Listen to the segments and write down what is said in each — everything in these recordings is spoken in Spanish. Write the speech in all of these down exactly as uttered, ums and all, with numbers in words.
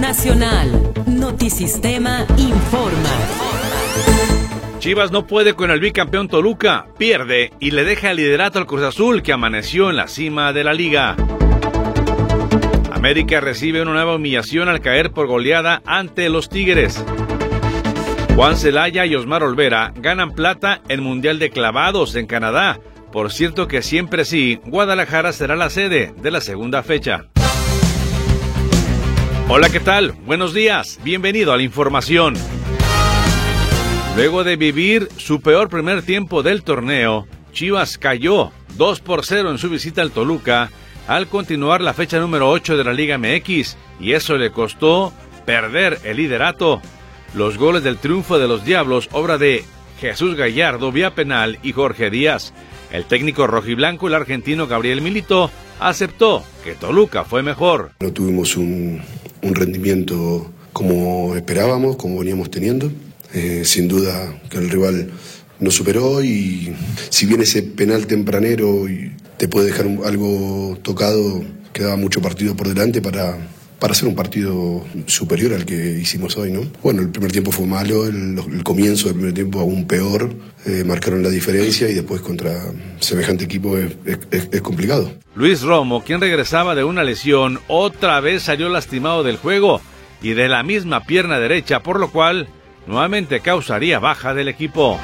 Nacional. Notisistema informa. Chivas no puede con el bicampeón Toluca, pierde y le deja el liderato al Cruz Azul, que amaneció en la cima de la liga. América recibe una nueva humillación al caer por goleada ante los Tigres. Juan Celaya y Osmar Olvera ganan plata en Mundial de Clavados en Canadá. Por cierto que siempre sí, Guadalajara será la sede de la segunda fecha. Hola, ¿qué tal? Buenos días, bienvenido a la información. Luego de vivir su peor primer tiempo del torneo, Chivas cayó dos por cero en su visita al Toluca al continuar la fecha número ocho de la Liga M X, y eso le costó perder el liderato. Los goles del triunfo de los Diablos, obra de Jesús Gallardo vía penal y Jorge Díaz. El técnico rojiblanco, el argentino Gabriel Milito, aceptó que Toluca fue mejor. No tuvimos un, un rendimiento como esperábamos, como veníamos teniendo. Eh, sin duda que el rival nos superó, y si bien ese penal tempranero te puede dejar un, algo tocado, quedaba mucho partido por delante para, para hacer un partido superior al que hicimos hoy, ¿no? Bueno, el primer tiempo fue malo, el, el comienzo del primer tiempo aún peor, eh, marcaron la diferencia, y después contra semejante equipo es, es, es complicado. Luis Romo, quien regresaba de una lesión, otra vez salió lastimado del juego y de la misma pierna derecha, por lo cual nuevamente causaría baja del equipo.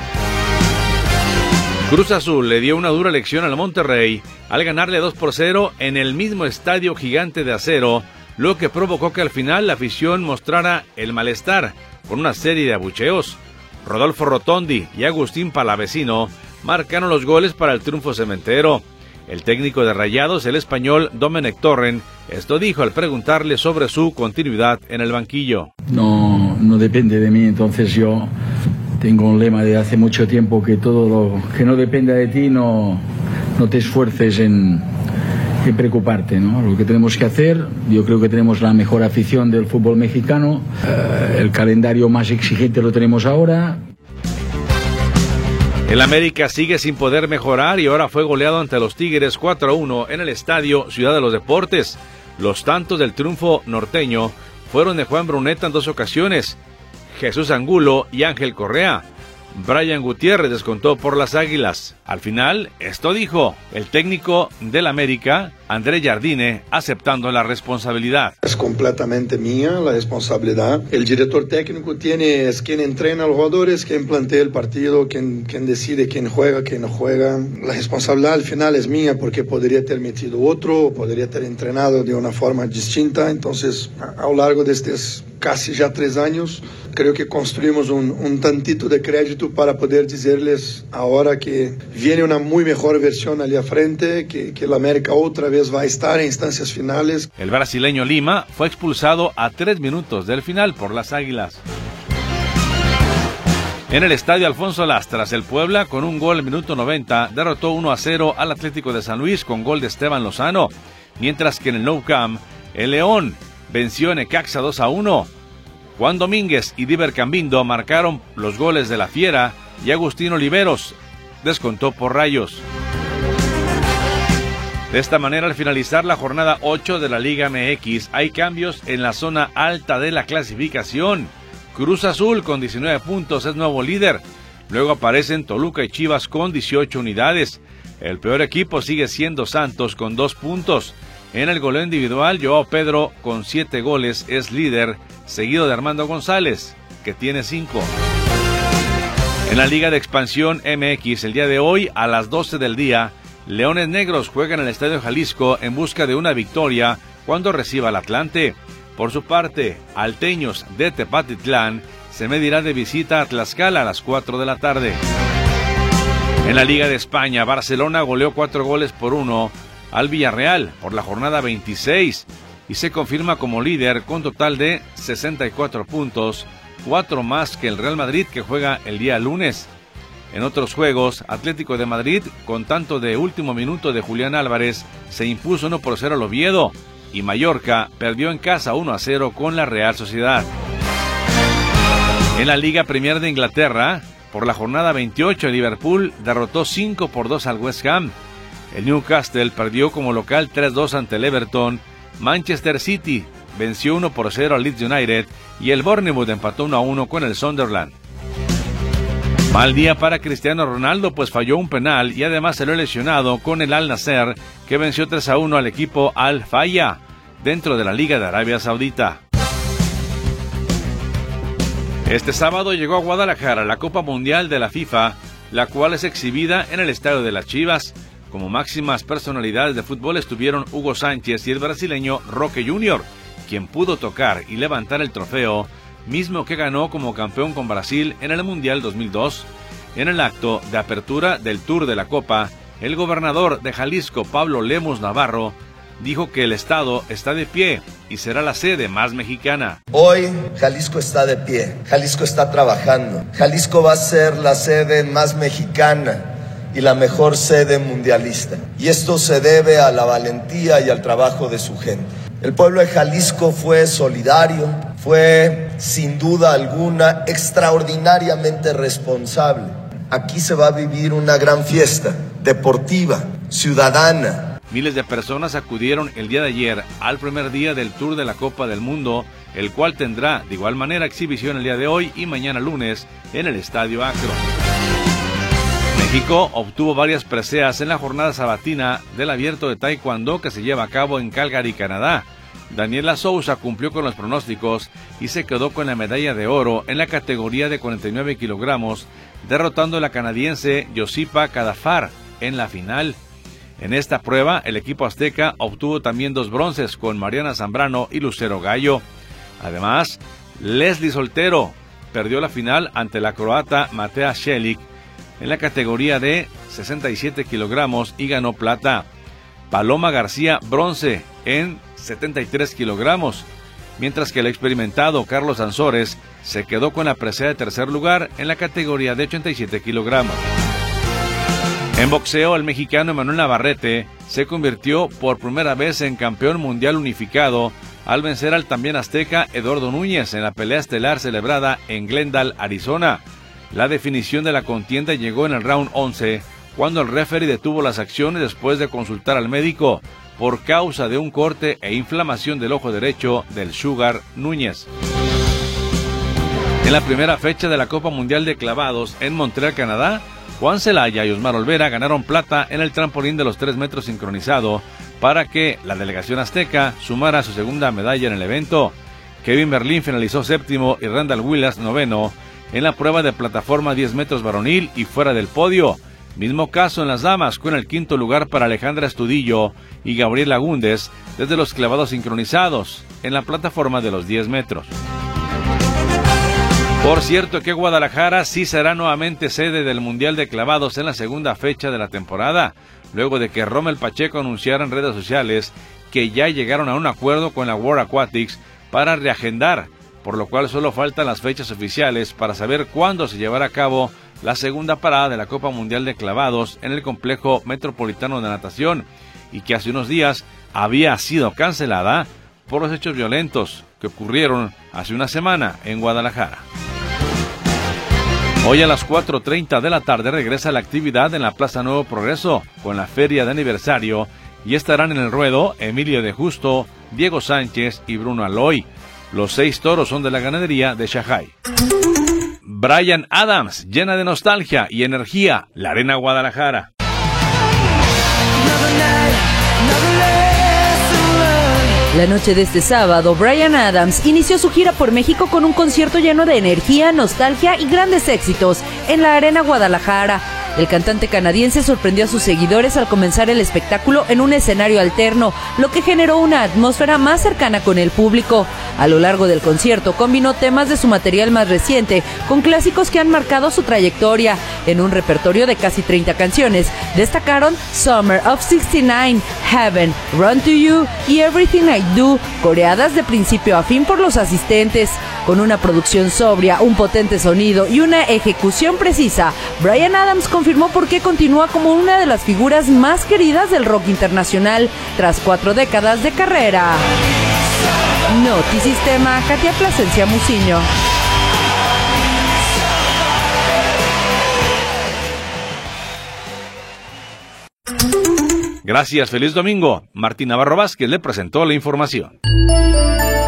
Cruz Azul le dio una dura lección al Monterrey al ganarle dos por cero en el mismo estadio Gigante de Acero, lo que provocó que al final la afición mostrara el malestar con una serie de abucheos. Rodolfo Rotondi y Agustín Palavecino marcaron los goles para el triunfo cementero. El técnico de Rayados, el español Domenech Torrent, esto dijo al preguntarle sobre su continuidad en el banquillo. No, no depende de mí, entonces yo tengo un lema de hace mucho tiempo, que todo lo que no dependa de ti no, no te esfuerces en, en preocuparte, ¿no? Lo que tenemos que hacer, yo creo que tenemos la mejor afición del fútbol mexicano, eh, el calendario más exigente lo tenemos ahora. El América sigue sin poder mejorar y ahora fue goleado ante los Tigres cuatro a uno en el estadio Ciudad de los Deportes. Los tantos del triunfo norteño fueron de Juan Bruneta en dos ocasiones, Jesús Angulo y Ángel Correa. Brian Gutiérrez descontó por las Águilas. Al final, esto dijo el técnico del América, André Jardine, aceptando la responsabilidad. Es completamente mía la responsabilidad. El director técnico tiene, es quien entrena a los jugadores, quien plantea el partido, quien, quien decide quién juega, quién no juega. La responsabilidad al final es mía, porque podría ter metido otro, podría ter entrenado de una forma distinta. Entonces, a, a lo largo de estos casi ya tres años, creo que construimos un, un tantito de crédito para poder decirles ahora que viene una muy mejor versión allá frente, que, que el América otra vez va a estar en instancias finales. El brasileño Lima fue expulsado a tres minutos del final por las Águilas. En el estadio Alfonso Lastras, el Puebla, con un gol al minuto noventa, derrotó uno a cero al Atlético de San Luis con gol de Esteban Lozano, mientras que en el Nou Camp, el León venció a Necaxa dos a uno. Juan Domínguez y Diver Cambindo marcaron los goles de la Fiera y Agustín Oliveros descontó por Rayos. De esta manera, al finalizar la jornada ocho de la Liga M X, hay cambios en la zona alta de la clasificación. Cruz Azul con diecinueve puntos es nuevo líder. Luego aparecen Toluca y Chivas con dieciocho unidades. El peor equipo sigue siendo Santos con dos puntos. En el goleo individual, Joao Pedro con siete goles es líder, seguido de Armando González, que tiene cinco. En la Liga de Expansión M X, el día de hoy, a las doce del día, Leones Negros juegan en el Estadio Jalisco en busca de una victoria cuando reciba al Atlante. Por su parte, Alteños de Tepatitlán se medirá de visita a Tlaxcala a las cuatro de la tarde. En la Liga de España, Barcelona goleó cuatro goles por uno al Villarreal por la jornada veintiséis y se confirma como líder con total de sesenta y cuatro puntos, cuatro más que el Real Madrid, que juega el día lunes. En otros juegos, Atlético de Madrid, con tanto de último minuto de Julián Álvarez, se impuso uno por cero al Oviedo, y Mallorca perdió en casa uno a cero con la Real Sociedad. En la Liga Premier de Inglaterra, por la jornada veintiocho, el Liverpool derrotó cinco por dos al West Ham. El Newcastle perdió como local tres dos ante el Everton. Manchester City venció uno por cero al Leeds United y el Bournemouth empató uno a uno con el Sunderland. Mal día para Cristiano Ronaldo, pues falló un penal y además salió lesionado con el Al Nassr, que venció tres a uno al equipo Al Fayha dentro de la Liga de Arabia Saudita. Este sábado llegó a Guadalajara la Copa Mundial de la FIFA, la cual es exhibida en el Estadio de las Chivas. Como máximas personalidades de fútbol estuvieron Hugo Sánchez y el brasileño Roque junior, quien pudo tocar y levantar el trofeo, mismo que ganó como campeón con Brasil en el Mundial dos mil dos. En el acto de apertura del Tour de la Copa, el gobernador de Jalisco, Pablo Lemus Navarro, dijo que el estado está de pie y será la sede más mexicana. Hoy Jalisco está de pie, Jalisco está trabajando, Jalisco va a ser la sede más mexicana y la mejor sede mundialista. Y esto se debe a la valentía y al trabajo de su gente. El pueblo de Jalisco fue solidario, fue sin duda alguna extraordinariamente responsable. Aquí se va a vivir una gran fiesta deportiva, ciudadana. Miles de personas acudieron el día de ayer al primer día del Tour de la Copa del Mundo, el cual tendrá de igual manera exhibición el día de hoy y mañana lunes en el Estadio Akron. México obtuvo varias preseas en la jornada sabatina del Abierto de Taekwondo que se lleva a cabo en Calgary, Canadá. Daniela Souza cumplió con los pronósticos y se quedó con la medalla de oro en la categoría de cuarenta y nueve kilogramos, derrotando a la canadiense Josipa Kadafar en la final. En esta prueba, el equipo azteca obtuvo también dos bronces con Mariana Zambrano y Lucero Gallo. Además, Leslie Soltero perdió la final ante la croata Matea Šelić en la categoría de sesenta y siete kilogramos y ganó plata. Paloma García bronce en setenta y tres kilogramos, mientras que el experimentado Carlos Ansores se quedó con la presea de tercer lugar en la categoría de ochenta y siete kilogramos. En boxeo, el mexicano Emanuel Navarrete se convirtió por primera vez en campeón mundial unificado al vencer al también azteca Eduardo Núñez en la pelea estelar celebrada en Glendale, Arizona. La definición de la contienda llegó en el round once, cuando el referee detuvo las acciones después de consultar al médico por causa de un corte e inflamación del ojo derecho del Sugar Núñez. En la primera fecha de la Copa Mundial de Clavados en Montreal, Canadá, Juan Celaya y Osmar Olvera ganaron plata en el trampolín de los tres metros sincronizado para que la delegación azteca sumara su segunda medalla en el evento. Kevin Berlín finalizó séptimo y Randall Williams noveno en la prueba de plataforma diez metros varonil y fuera del podio. Mismo caso en las damas, con el quinto lugar para Alejandra Estudillo y Gabriela Gúndez desde los clavados sincronizados en la plataforma de los diez metros. Por cierto que Guadalajara sí será nuevamente sede del Mundial de Clavados en la segunda fecha de la temporada, luego de que Rommel Pacheco anunciara en redes sociales que ya llegaron a un acuerdo con la World Aquatics para reagendar, por lo cual solo faltan las fechas oficiales para saber cuándo se llevará a cabo la segunda parada de la Copa Mundial de Clavados en el Complejo Metropolitano de Natación, y que hace unos días había sido cancelada por los hechos violentos que ocurrieron hace una semana en Guadalajara. Hoy a las cuatro treinta de la tarde regresa la actividad en la Plaza Nuevo Progreso con la feria de aniversario y estarán en el ruedo Emilio de Justo, Diego Sánchez y Bruno Aloy. Los seis toros son de la ganadería de Shanghai. Bryan Adams llena de nostalgia y energía la Arena Guadalajara. La noche de este sábado, Bryan Adams inició su gira por México con un concierto lleno de energía, nostalgia y grandes éxitos en la Arena Guadalajara. El cantante canadiense sorprendió a sus seguidores al comenzar el espectáculo en un escenario alterno, lo que generó una atmósfera más cercana con el público. A lo largo del concierto combinó temas de su material más reciente con clásicos que han marcado su trayectoria. En un repertorio de casi treinta canciones, destacaron Summer of sesenta y nueve, Heaven, Run to You y Everything I Do, coreadas de principio a fin por los asistentes. Con una producción sobria, un potente sonido y una ejecución precisa, Bryan Adams confirmó por qué continúa como una de las figuras más queridas del rock internacional tras cuatro décadas de carrera. Notisistema, Katia Plasencia Muciño. Gracias, feliz domingo. Martín Navarro Vázquez le presentó la información.